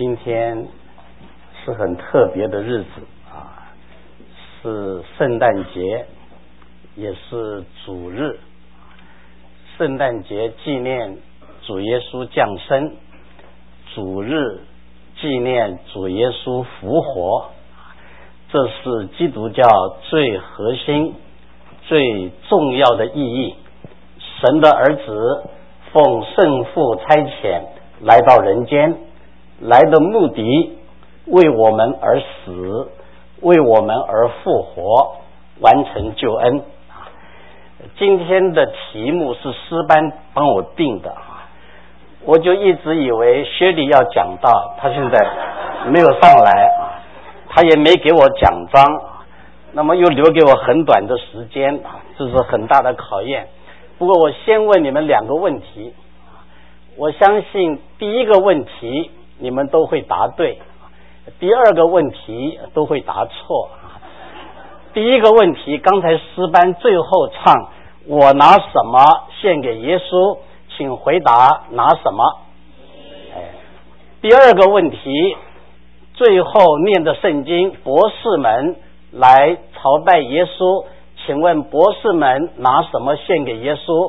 今天是很特别的日子啊，是圣诞节，也是主日。圣诞节纪念主耶稣降生，主日纪念主耶稣复活，这是基督教最核心最重要的意义。神的儿子奉圣父差遣来到人间，来的目的为我们而死，为我们而复活，完成救恩。今天的题目是诗班帮我定的，我就一直以为薛礼要讲到，他现在没有上来，他也没给我奖章，那么又留给我很短的时间，这是很大的考验。不过我先问你们两个问题，我相信第一个问题你们都会答对，第二个问题都会答错。第一个问题，刚才诗班最后唱我拿什么献给耶稣，请回答拿什么。第二个问题，最后念的圣经博士们来朝拜耶稣，请问博士们拿什么献给耶稣？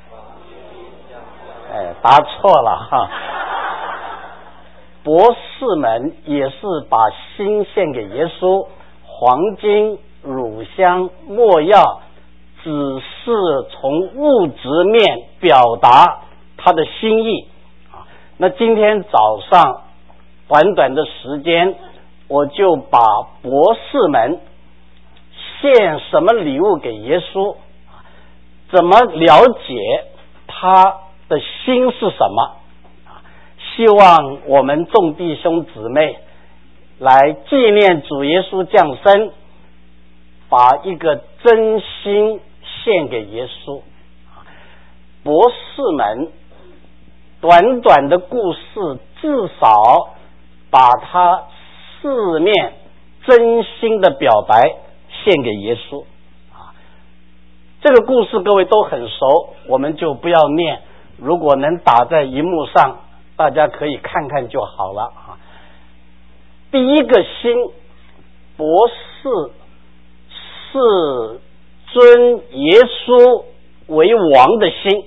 答错了哈。博士们也是把心献给耶稣，黄金、乳香、没药，只是从物质面表达他的心意。那今天早上短短的时间，我就把博士们献什么礼物给耶稣，怎么了解他的心是什么，希望我们众弟兄姊妹来纪念主耶稣降生，把一个真心献给耶稣。博士们短短的故事至少把他四面真心的表白献给耶稣。这个故事各位都很熟，我们就不要念，如果能打在荧幕上，大家可以看看就好了。第一个心，博士是尊耶稣为王的心。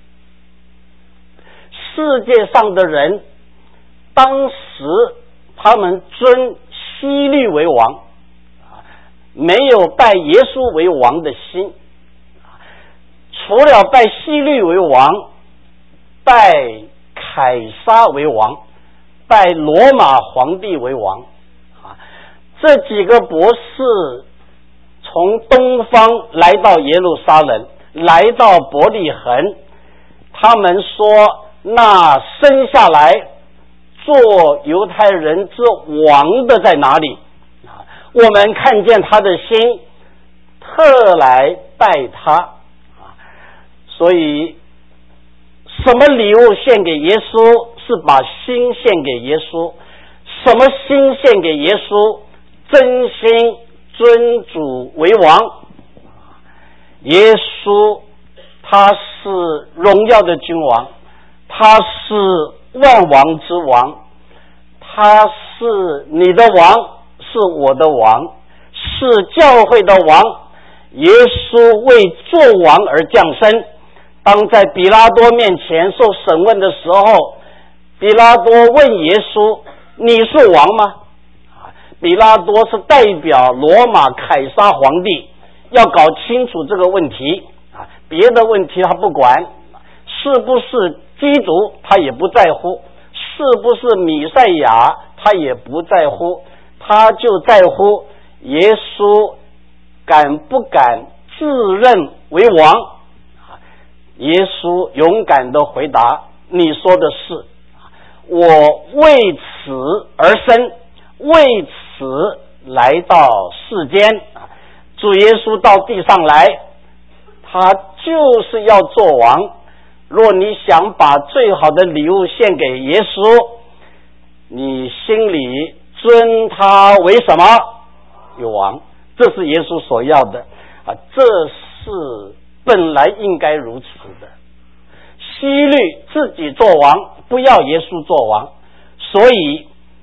世界上的人当时他们尊希律为王，没有拜耶稣为王的心。除了拜希律为王，拜凯撒为王，拜罗马皇帝为王。这几个博士从东方来到耶路撒冷，来到伯利恒，他们说那生下来做犹太人之王的在哪里？我们看见他的心，特来拜他。所以什么礼物献给耶稣，是把心献给耶稣。什么心献给耶稣？真心尊主为王。耶稣他是荣耀的君王，他是万王之王，他是你的王，是我的王，是教会的王。耶稣为做王而降生。当在比拉多面前受审问的时候，比拉多问耶稣，你是王吗？比拉多是代表罗马凯撒皇帝，要搞清楚这个问题，别的问题他不管，是不是基督他也不在乎，是不是弥赛亚他也不在乎，他就在乎耶稣敢不敢自认为王。耶稣勇敢地回答，你说的是，我为此而生，为此来到世间。主耶稣到地上来，他就是要做王。若你想把最好的礼物献给耶稣，你心里尊他为什么？有王。这是耶稣所要的，这是本来应该如此的。希律自己做王，不要耶稣做王，所以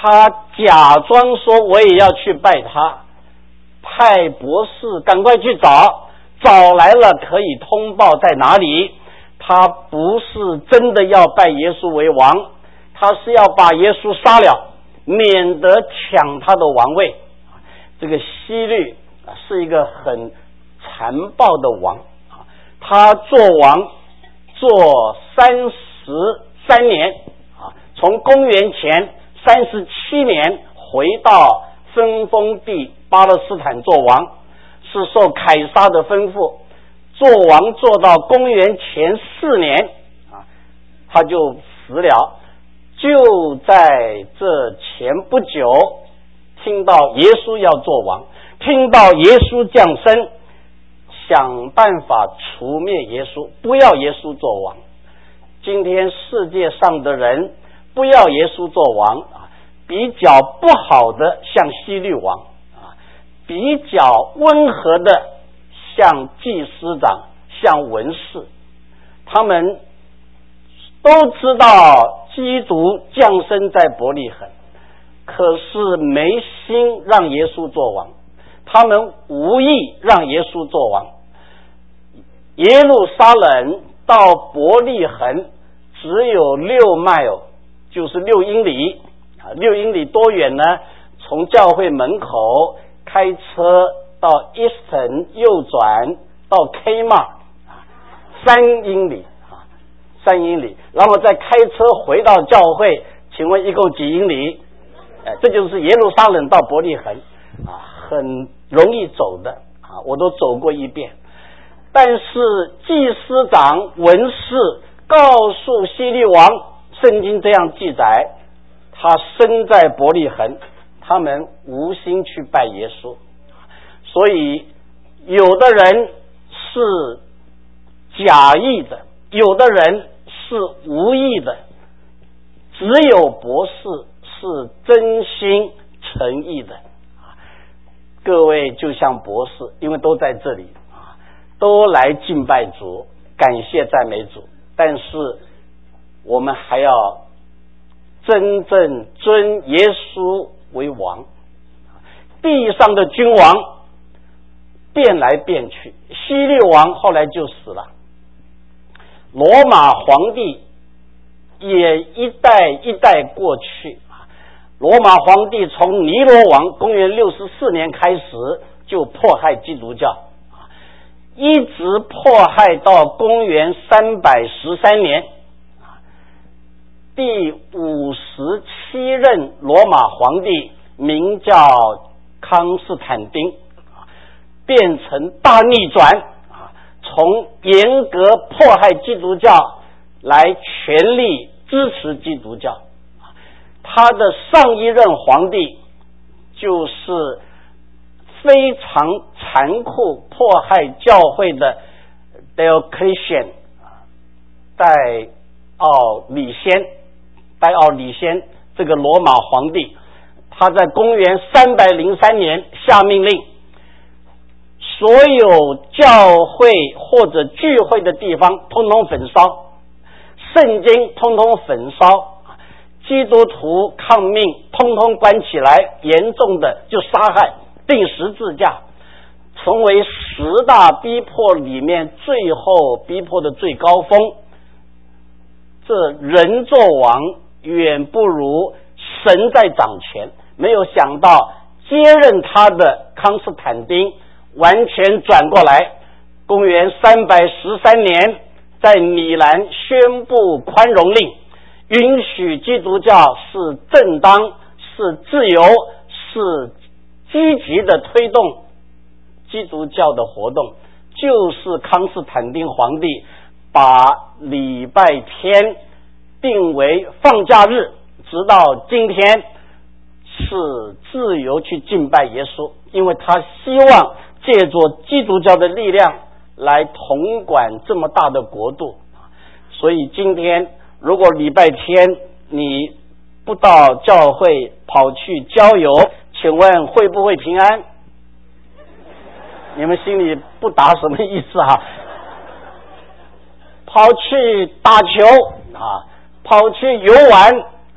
他假装说我也要去拜他，派博士赶快去找来了可以通报在哪里。他不是真的要拜耶稣为王，他是要把耶稣杀了，免得抢他的王位。这个希律是一个很残暴的王，他做王做33年，从公元前37年回到分封地巴勒斯坦做王，是受凯撒的吩咐，做王做到公元前4年他就死了。就在这前不久，听到耶稣要做王，听到耶稣降生，想办法除灭耶稣，不要耶稣做王。今天世界上的人不要耶稣做王，比较不好的像希律王，比较温和的像祭司长，像文士。他们都知道基督降生在伯利恒，可是没心让耶稣做王，他们无意让耶稣做王。耶路撒冷到伯利恒只有6 mile， 就是6英里，6英里多远呢？从教会门口开车到 Easton 右转到 Kmart 3英里，3英里，然后再开车回到教会，请问一共几英里？这就是耶路撒冷到伯利恒很容易走的我都走过一遍。但是祭司长文士告诉希律王，圣经这样记载，他生在伯利恒，他们无心去拜耶稣。所以有的人是假意的，有的人是无意的，只有博士是真心诚意的。各位就像博士，因为都在这里都来敬拜主，感谢赞美主，但是我们还要真正尊耶稣为王。地上的君王变来变去，希律王后来就死了，罗马皇帝也一代一代过去。罗马皇帝从尼罗王公元64年开始就迫害基督教，一直迫害到公元313年，第57任罗马皇帝名叫康斯坦丁，变成大逆转，从严格迫害基督教来全力支持基督教。他的上一任皇帝就是非常残酷迫害教会的 Diocletian 戴奥里先这个罗马皇帝，他在公元303年下命令，所有教会或者聚会的地方通通焚烧，圣经通通焚烧，基督徒抗命通通关起来，严重的就杀害，钉十字架，成为10大逼迫里面最后逼迫的最高峰。这人做王远不如神在掌权，没有想到接任他的康斯坦丁完全转过来，公元313年在米兰宣布宽容令，允许基督教是正当，是自由，是积极的推动基督教的活动。就是康斯坦丁皇帝把礼拜天定为放假日，直到今天是自由去敬拜耶稣，因为他希望借着基督教的力量来统管这么大的国度。所以今天如果礼拜天你不到教会跑去郊游，请问会不会平安？你们心里不答什么意思跑去打球跑去游玩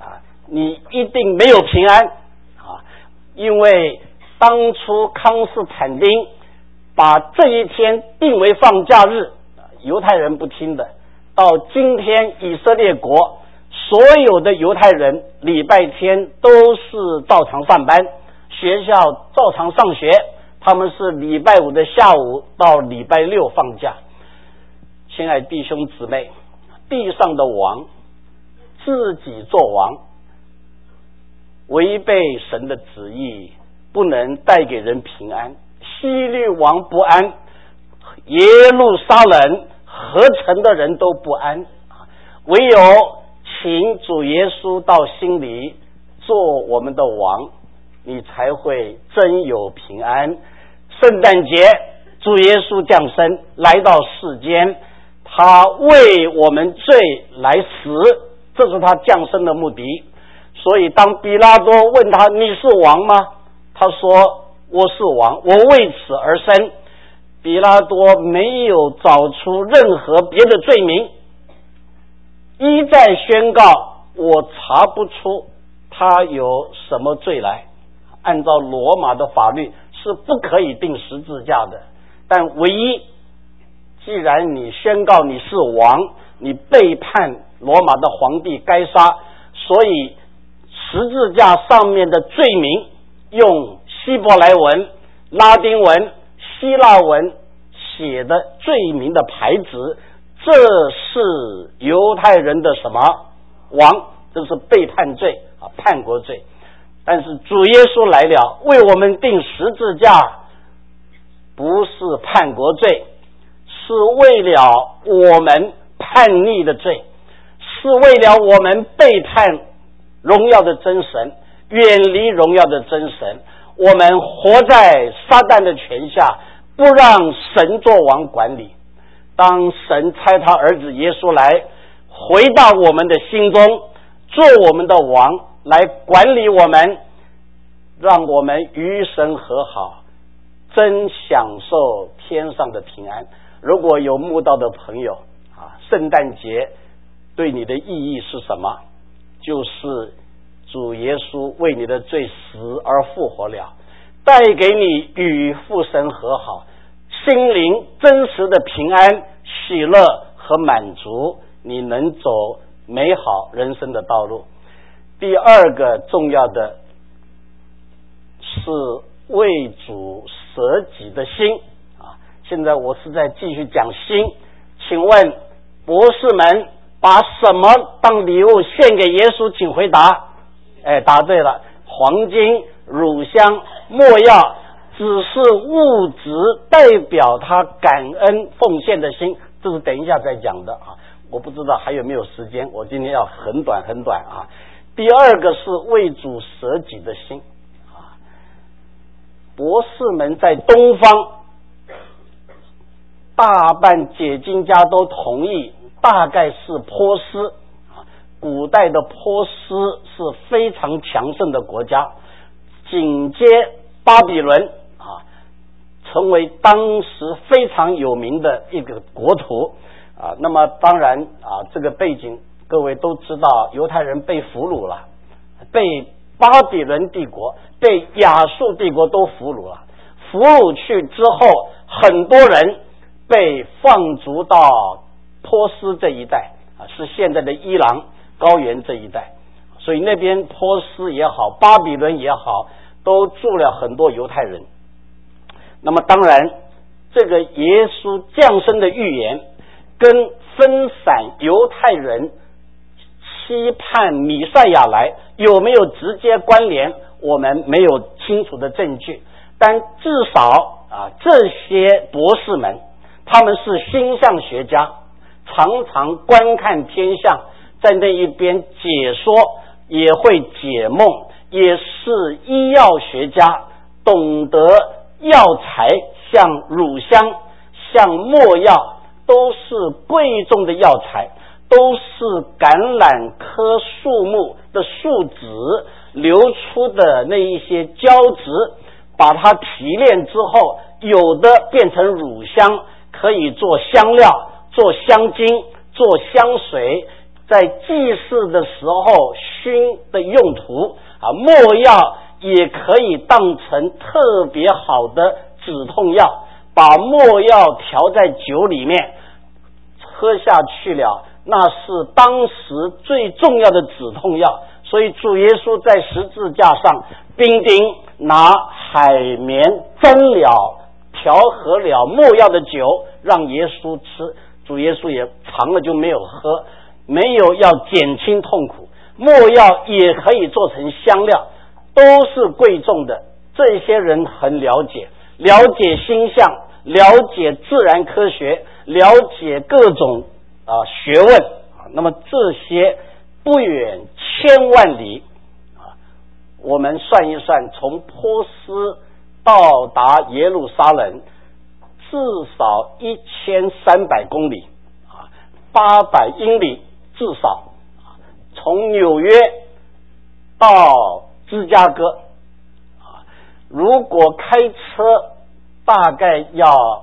你一定没有平安啊！因为当初康斯坦丁把这一天定为放假日，犹太人不听的。到今天以色列国所有的犹太人礼拜天都是照常上班，学校照常上学，他们是礼拜五的下午到礼拜六放假。亲爱弟兄姊妹，地上的王自己做王，违背神的旨意，不能带给人平安。希律王不安，耶路撒冷合城的人都不安，唯有请主耶稣到心里做我们的王，你才会真有平安。圣诞节主耶稣降生来到世间，他为我们罪来死，这是他降生的目的。所以当比拉多问他你是王吗，他说我是王，我为此而生。比拉多没有找出任何别的罪名，一再宣告我查不出他有什么罪来。按照罗马的法律是不可以钉十字架的，但唯一既然你宣告你是王，你背叛罗马的皇帝该杀，所以十字架上面的罪名用希伯来文、拉丁文、希腊文写的罪名的牌子，这是犹太人的什么王？这是背叛罪啊，叛国罪。但是主耶稣来了，为我们钉十字架，不是叛国罪，是为了我们叛逆的罪，是为了我们背叛荣耀的真神，远离荣耀的真神，我们活在撒旦的权下，不让神做王管理。当神差他儿子耶稣来回到我们的心中，做我们的王，来管理我们，让我们与神和好，真享受天上的平安。如果有慕道的朋友啊，圣诞节对你的意义是什么？就是主耶稣为你的罪死而复活了，带给你与父神和好，心灵真实的平安、喜乐和满足，你能走美好人生的道路。第二个重要的是为主舍己的心啊！现在我是在继续讲心，请问博士们把什么当礼物献给耶稣？请回答。答对了，黄金、乳香、没药，只是物质，代表他感恩奉献的心，这是等一下再讲的啊！我不知道还有没有时间，我今天要很短啊。第二个是为主舍己的心啊！博士们在东方大半解经家都同意，大概是波斯。古代的波斯是非常强盛的国家，紧接巴比伦啊，成为当时非常有名的一个国土啊。那么当然啊，这个背景各位都知道，犹太人被俘虏了，被巴比伦帝国、被亚述帝国都俘虏了。俘虏去之后，很多人被放逐到波斯这一带啊，是现在的伊朗高原这一带，所以那边波斯也好，巴比伦也好，都住了很多犹太人。那么当然，这个耶稣降生的预言跟分散犹太人期盼弥赛亚来有没有直接关联，我们没有清楚的证据，但至少啊，这些博士们他们是星象学家，常常观看天象，在那一边解说，也会解梦，也是医药学家，懂得药材，像乳香、像没药，都是贵重的药材，都是橄榄科树木的树脂流出的那一些胶质，把它提炼之后，有的变成乳香，可以做香料、做香精、做香水， 在祭祀的时候熏的用途没药也可以当成特别好的止痛药，把没药调在酒里面喝下去了，那是当时最重要的止痛药。所以主耶稣在十字架上兵丁拿海绵蒸了调和了没药的酒让耶稣吃，主耶稣也尝了就没有喝，没有要减轻痛苦。没药也可以做成香料，都是贵重的。这些人很了解星象，了解自然科学，了解各种学问那么这些不远千万里我们算一算，从波斯到达耶路撒冷至少1300公里800英里，至少从纽约到芝加哥如果开车大概要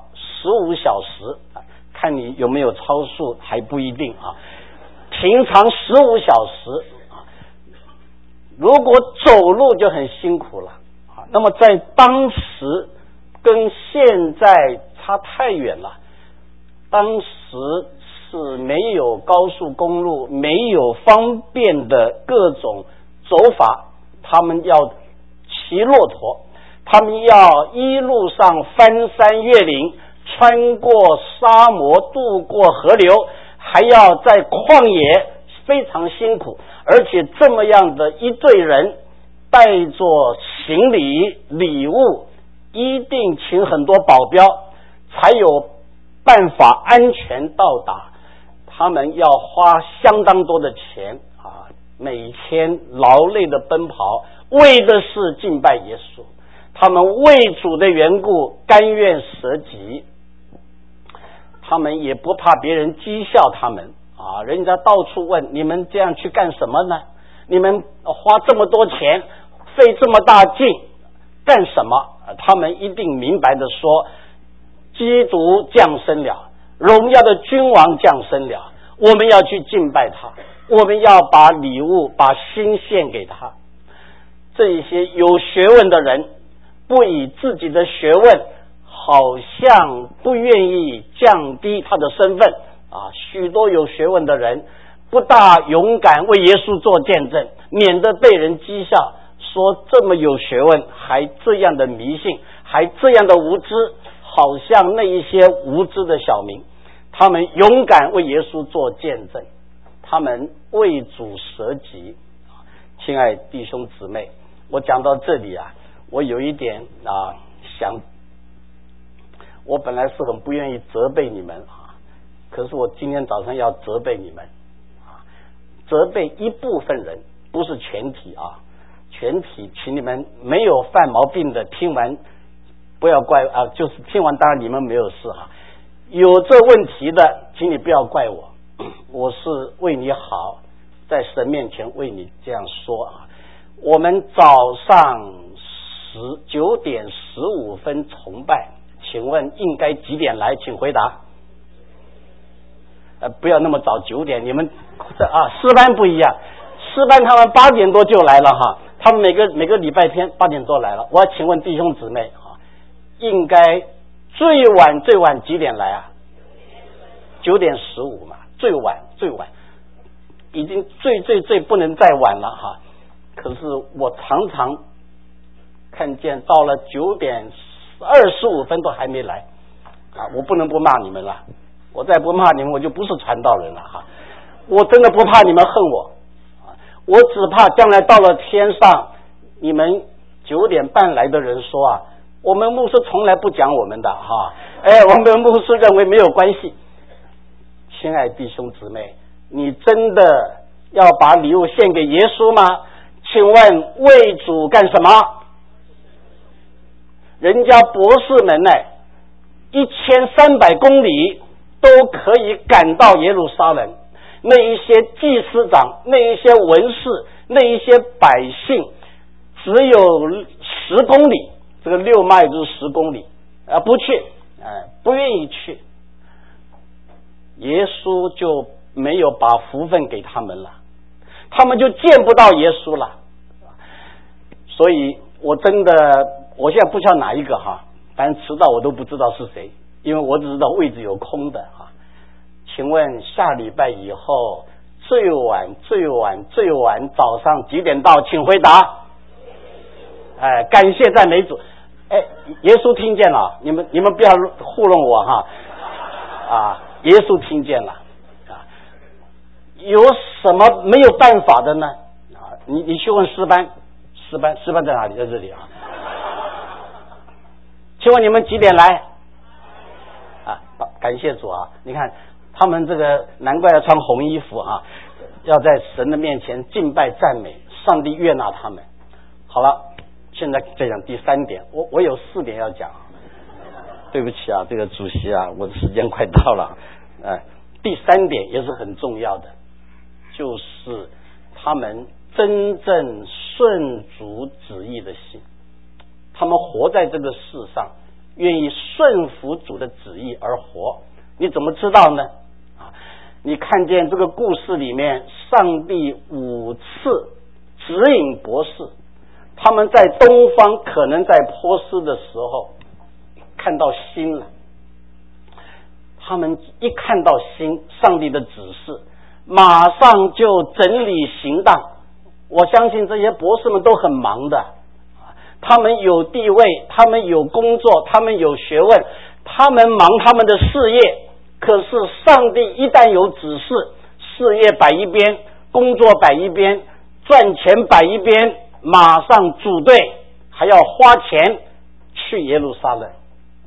15小时，看你有没有超速还不一定平常15小时如果走路就很辛苦了那么在当时跟现在差太远了，当时是没有高速公路，没有方便的各种走法，他们要骑骆驼，他们要一路上翻山越岭，穿过沙漠，渡过河流，还要在旷野，非常辛苦。而且这么样的一队人带着行李礼物，一定请很多保镖才有办法安全到达。他们要花相当多的钱每天劳累的奔跑，为的是敬拜耶稣。他们为主的缘故甘愿舍己，他们也不怕别人讥笑他们人家到处问你们这样去干什么呢？你们花这么多钱费这么大劲干什么？他们一定明白的说，基督降生了，荣耀的君王降生了，我们要去敬拜他，我们要把礼物把心献给他。这些有学问的人不以自己的学问好像不愿意降低他的身份许多有学问的人不大勇敢为耶稣做见证，免得被人讥笑，说这么有学问还这样的迷信，还这样的无知，好像那一些无知的小民，他们勇敢为耶稣做见证，他们为主舍己。亲爱弟兄姊妹，我讲到这里我有一点想，我本来是很不愿意责备你们可是我今天早上要责备你们责备一部分人，不是全体全体请你们没有犯毛病的听完不要怪就是听完当然你们没有事有这问题的请你不要怪我，我是为你好，在神面前为你这样说我们早上9点15分崇拜，请问应该几点来？请回答。不要那么早9点，你们诗班不一样，诗班他们8点多就来了他们每个礼拜天8点多来了。我要请问弟兄姊妹应该最晚几点来9点15嘛，最晚已经最不能再晚了可是我常常看见到了9点25分都还没来我不能不骂你们了，我再不骂你们我就不是传道人了我真的不怕你们恨我我只怕将来到了天上，你们9点半来的人说我们牧师从来不讲我们的我们牧师认为没有关系。亲爱弟兄姊妹，你真的要把礼物献给耶稣吗？请问为主干什么？人家博士们1300公里都可以赶到耶路撒冷，那一些祭司长，那一些文士，那一些百姓只有10公里，这个6迈就是10公里不去不愿意去。耶稣就没有把福分给他们了，他们就见不到耶稣了。所以我真的，我现在不知道哪一个哈，反正迟到我都不知道是谁，因为我只知道位置有空的哈。请问下礼拜以后最晚早上几点到？请回答。感谢赞美主。耶稣听见了，你们不要糊弄我哈。耶稣听见了。有什么没有办法的呢？你去问诗班在哪里？在这里啊。请问你们几点来？感谢主啊！你看他们这个难怪要穿红衣服啊，要在神的面前敬拜赞美，上帝悦纳他们。好了，现在再讲第3点，我有4点要讲。对不起啊，这个主席啊，我的时间快到了。第3点也是很重要的，就是他们真正顺主旨意的心，他们活在这个世上，愿意顺服主的旨意而活。你怎么知道呢？你看见这个故事里面，上帝5次指引博士，他们在东方，可能在波斯的时候看到星了。他们一看到星，上帝的指示，马上就整理行当。我相信这些博士们都很忙的，他们有地位，他们有工作，他们有学问，他们忙他们的事业。可是上帝一旦有指示，事业摆一边，工作摆一边，赚钱摆一边，马上组队，还要花钱去耶路撒冷。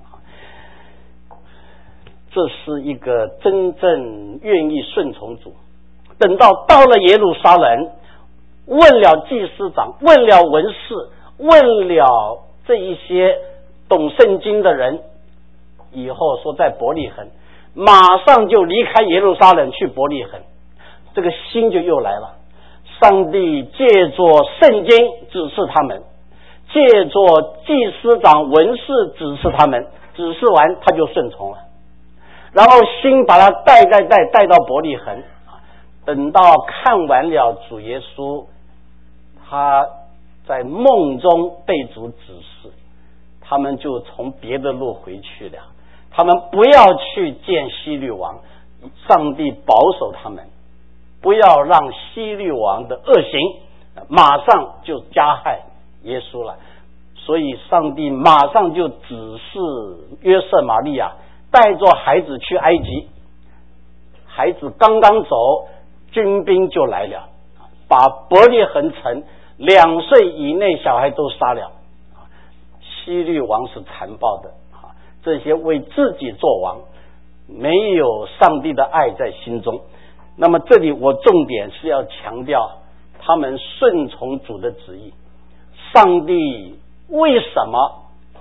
这是一个真正愿意顺从主。等到了耶路撒冷，问了祭司长，问了文士，问了这一些懂圣经的人，以后说在伯利恒，马上就离开耶路撒冷去伯利恒。这个心就又来了。上帝借着圣经指示他们，借着祭司长文士指示他们，指示完他就顺从了。然后心把他带到伯利恒。等到看完了主耶稣，他在梦中被主指示，他们就从别的路回去了。他们不要去见希律王，上帝保守他们，不要让希律王的恶行马上就加害耶稣了。所以上帝马上就指示约瑟玛利亚带着孩子去埃及。孩子刚刚走，军兵就来了，把伯利恒城2岁以内小孩都杀了。希律王是残暴的，这些为自己做王，没有上帝的爱在心中。那么这里我重点是要强调他们顺从主的旨意。上帝为什么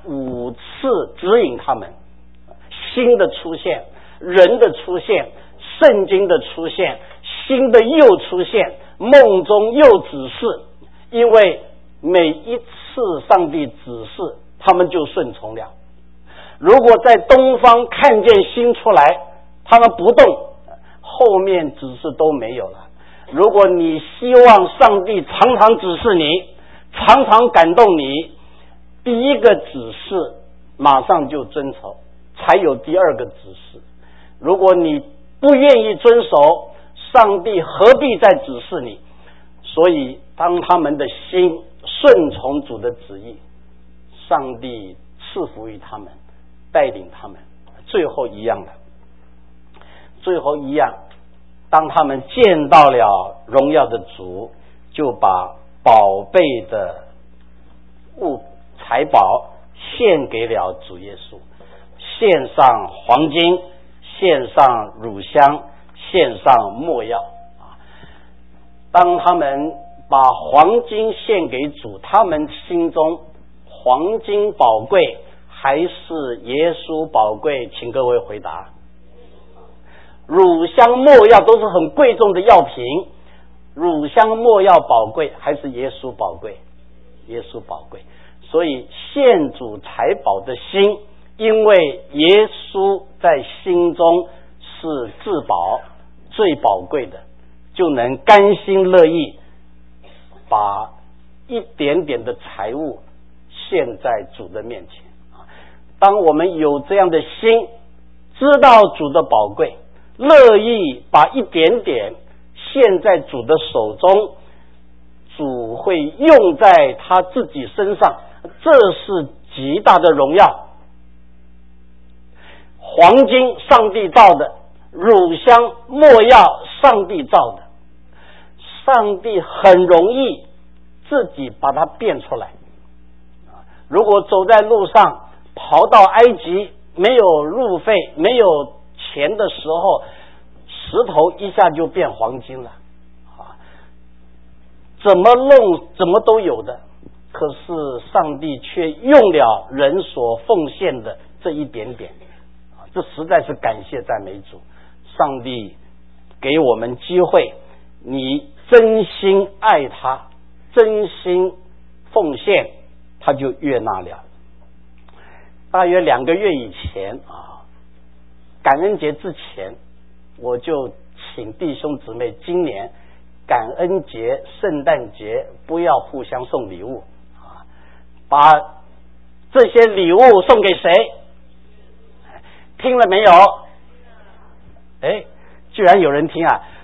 5次指引他们？新的出现，人的出现，圣经的出现，新的又出现，梦中又指示。因为每一次上帝指示，他们就顺从了。如果在东方看见星出来，他们不动，后面指示都没有了。如果你希望上帝常常指示你，常常感动你，第一个指示马上就遵守，才有第2个指示。如果你不愿意遵守，上帝何必再指示你？所以当他们的心顺从主的旨意，上帝赐福于他们，带领他们。最后一样，当他们见到了荣耀的主，就把宝贝的财宝献给了主耶稣，献上黄金，献上乳香，献上没药。当他们把黄金献给主，他们心中黄金宝贵还是耶稣宝贵？请各位回答。乳香没药都是很贵重的药品，乳香没药宝贵还是耶稣宝贵？耶稣宝贵。所以献主财宝的心，因为耶稣在心中是至宝， 最宝贵的，就能甘心乐意把一点点的财物献在主的面前。当我们有这样的心，知道主的宝贵，乐意把一点点献在主的手中，主会用在他自己身上，这是极大的荣耀。黄金上帝造的，乳香没药上帝造的，上帝很容易自己把它变出来。如果走在路上跑到埃及，没有路费没有钱的时候，石头一下就变黄金了怎么弄怎么都有的。可是上帝却用了人所奉献的这一点点，这实在是感谢赞美主。上帝给我们机会，你真心爱他，真心奉献，他就悦纳了。大约2个月以前感恩节之前，我就请弟兄姊妹今年感恩节圣诞节不要互相送礼物把这些礼物送给谁？听了没有？居然有人听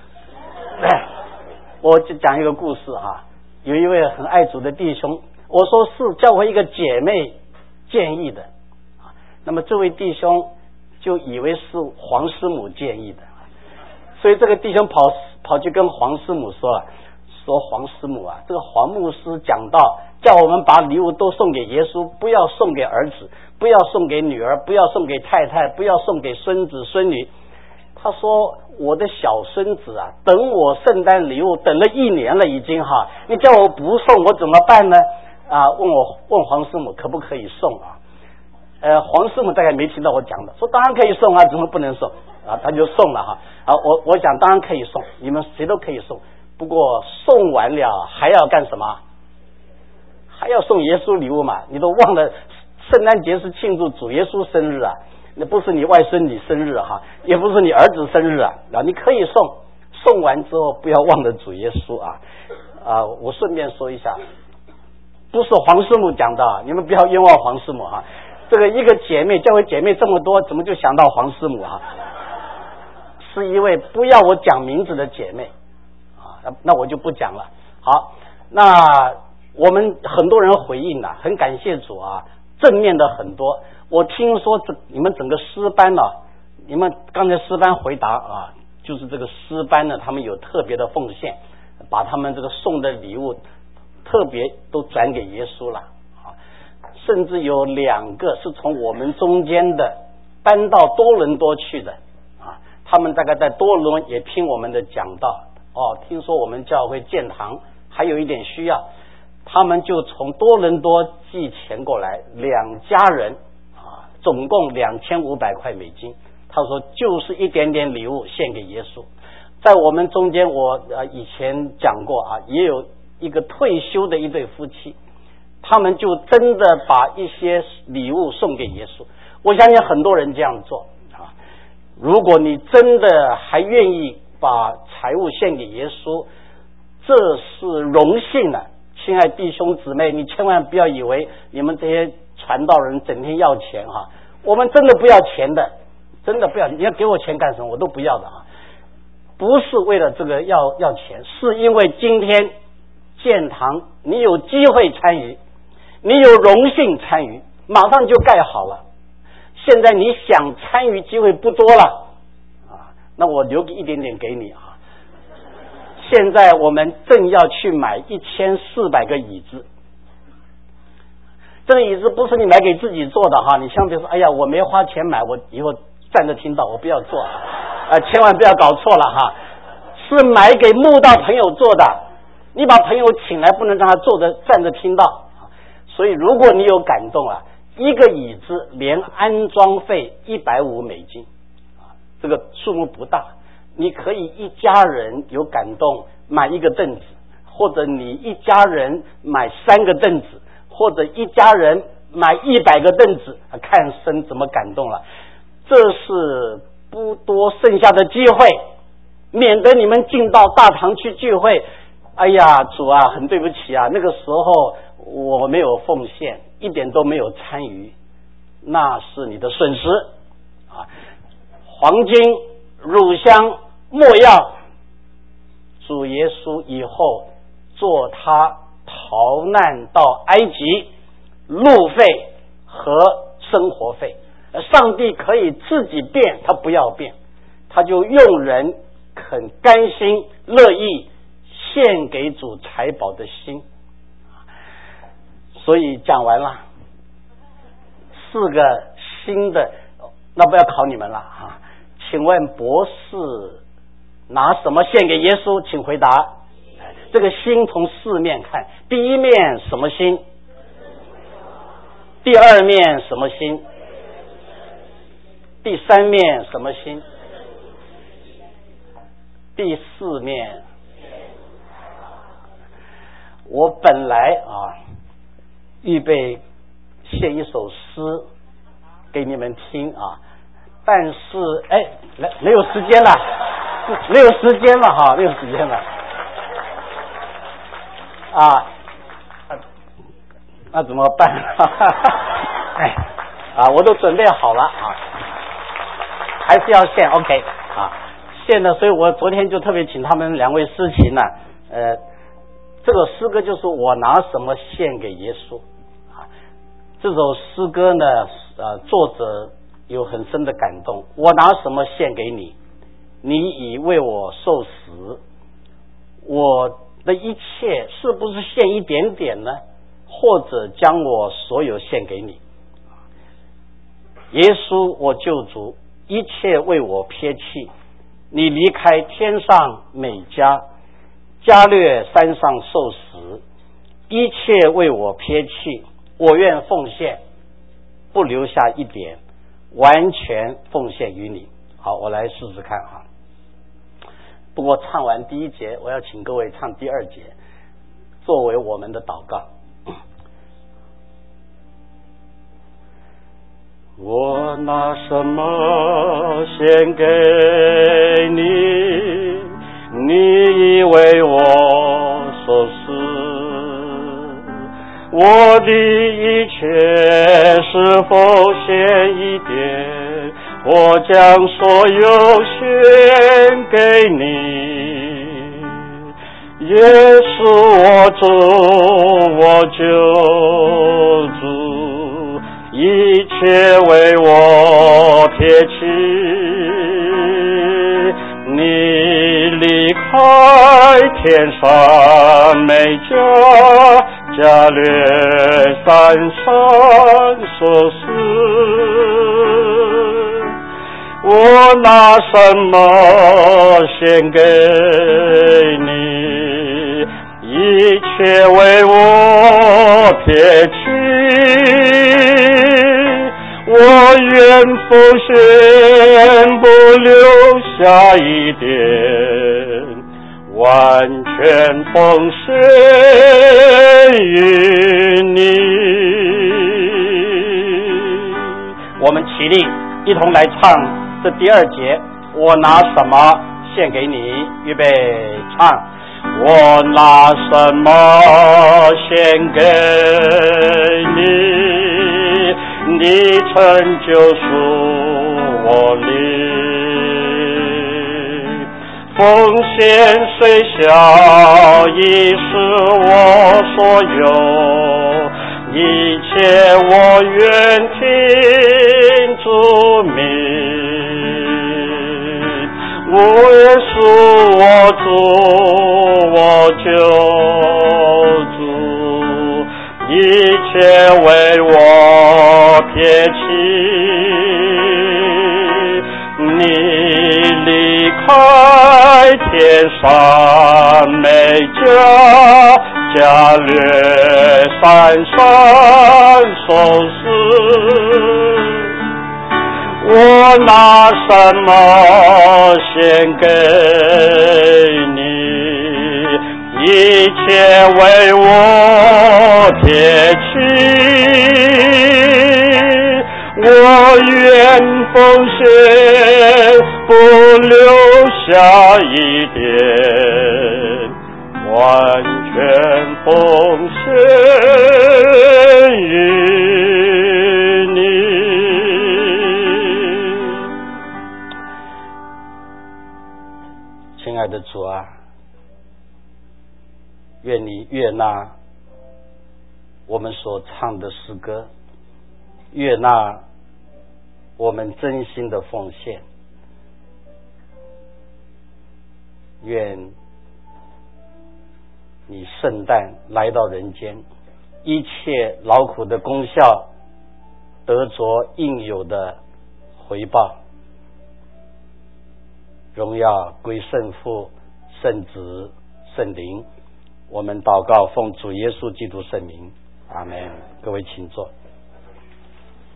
我就讲一个故事有一位很爱主的弟兄，我说是教会一个姐妹建议的那么这位弟兄就以为是黄师母建议的，所以这个弟兄跑去跟黄师母说黄师母这个黄牧师讲到叫我们把礼物都送给耶稣，不要送给儿子，不要送给女儿，不要送给太太，不要送给孙子孙女。他说我的小孙子等我圣诞礼物等了1年了已经你叫我不送我怎么办呢问黄师母可不可以送黄师母大概没听到我讲的，说当然可以送怎么不能送他就送了我想当然可以送，你们谁都可以送，不过送完了还要干什么？还要送耶稣礼物嘛？你都忘了圣诞节是庆祝主耶稣生日那不是你外孙女生日也不是你儿子生日你可以送完之后不要忘了主耶稣我顺便说一下，不是黄师母讲的，你们不要冤枉黄师母这个一个姐妹，教会姐妹这么多，怎么就想到黄师母是一位不要我讲名字的姐妹那我就不讲了。好，那我们很多人回应很感谢主正面的很多。我听说你们整个诗班你们刚才诗班回答就是这个诗班呢，他们有特别的奉献，把他们这个送的礼物特别都转给耶稣了甚至有2个是从我们中间的搬到多伦多去的他们大概在多伦也听我们的讲道听说我们教会建堂还有一点需要，他们就从多伦多寄钱过来，2家人总共2500块美金。他说就是一点点礼物献给耶稣。在我们中间我以前讲过也有一个退休的一对夫妻，他们就真的把一些礼物送给耶稣。我相信很多人这样做如果你真的还愿意把财物献给耶稣，这是荣幸亲爱弟兄姊妹，你千万不要以为你们这些传道人整天要钱我们真的不要钱的，真的不要，你要给我钱干什么我都不要的不是为了这个要钱，是因为今天建堂你有机会参与，你有荣幸参与，马上就盖好了。现在你想参与机会不多了那我留一点点给你现在我们正要去买1400个椅子，这个椅子不是你买给自己坐的你像比如说哎呀我没花钱买，我以后站着听到我不要坐千万不要搞错了是买给慕道朋友坐的，你把朋友请来不能让他坐着站着听到所以如果你有感动一个椅子连安装费150美金这个数目不大，你可以一家人有感动买一个凳子，或者你一家人买3个凳子，或者一家人买100个凳子看神怎么感动了。这是不多剩下的机会， 免得你们进到大堂去聚会。哎呀，主啊，很对不起啊，那个时候我没有奉献，一点都没有参与，那是你的损失啊！黄金、乳香、没药，主耶稣以后做他逃难到埃及路费和生活费，上帝可以自己变，他不要变，他就用人肯甘心乐意献给主财宝的心。所以讲完了4个新的，那不要考你们了啊！请问博士拿什么献给耶稣？请回答。这个心从4面看，第一面什么心？第2面什么心？第3面什么心？第4面。我本来预备写一首诗给你们听啊，但是没有时间了，没有时间了哈，没有时间了啊，那怎么办？我都准备好了啊，还是要献 OK 啊，献的，所以我昨天就特别请他们2位诗琴呢，这个诗歌就是我拿什么献给耶稣啊？这首诗歌呢，作者有很深的感动。我拿什么献给你？你已为我受死，我的一切是不是献一点点呢？或者将我所有献给你？耶稣，我救主，一切为我撇弃。你离开天上美家，加略山上受死，一切为我撇弃，我愿奉献，不留下一点，完全奉献于你。好，我来试试看啊。不过唱完第1节，我要请各位唱第2节，作为我们的祷告。我拿什么献给你？你已为我受死，我的一切是否献一点？我将所有献给你。耶稣，我主，我救主，一切为我撇弃。你离开天上美家，加略山上受死，我拿什么献给你？一切为我撇弃。我愿奉献，不留下一点，完全奉献于你。我们起立，一同来唱这第2节。我拿什么献给你？预备，唱。我拿什么献给你？你曾救赎我灵，奉献虽小，已是我所有，一切我愿听主命。我耶稣，我主，我救主，一切为我撇弃。你离开天上美家，加略山上受死，我拿什么献给你？一切为我撇弃。我愿奉献，不留下一点，完全奉献于你。 亲爱的主啊，愿你悦纳我们所唱的诗歌，悦纳我们真心的奉献。愿你圣诞来到人间，一切劳苦的功效得着应有的回报。荣耀归圣父、圣子、圣灵。我们祷告，奉主耶稣基督圣名，阿们。各位请坐。